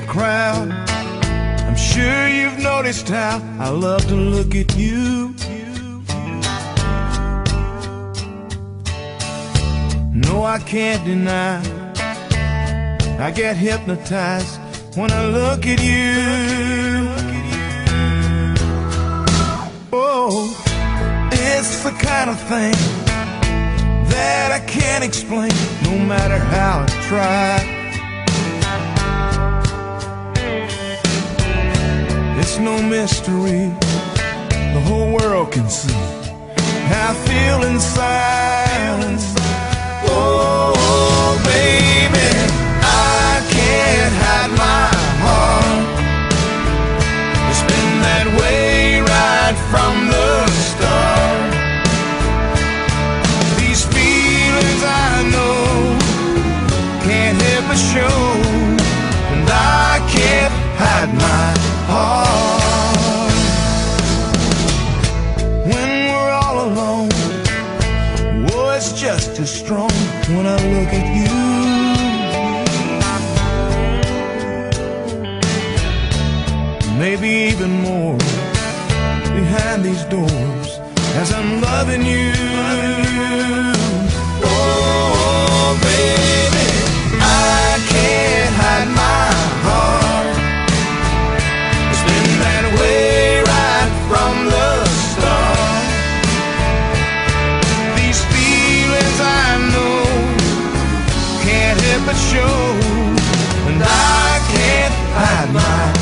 crowd, I'm sure you've noticed how I love to look at you. No, I can't deny, I get hypnotized when I look at you. Oh, it's the kind of thing that I can't explain, no matter how I try. It's no mystery, the whole world can see how I feel inside. Oh, baby, I can't hide my heart. It's been that way right from the start. These feelings I know can't help but show, and I can't hide my heart. When we're all alone, oh, it's just as strong when I look at you. Maybe even more behind these doors as I'm loving you. Oh, baby, I can't hide my heart. It's been that way right from the start. These feelings I know can't help but show, and I can't hide my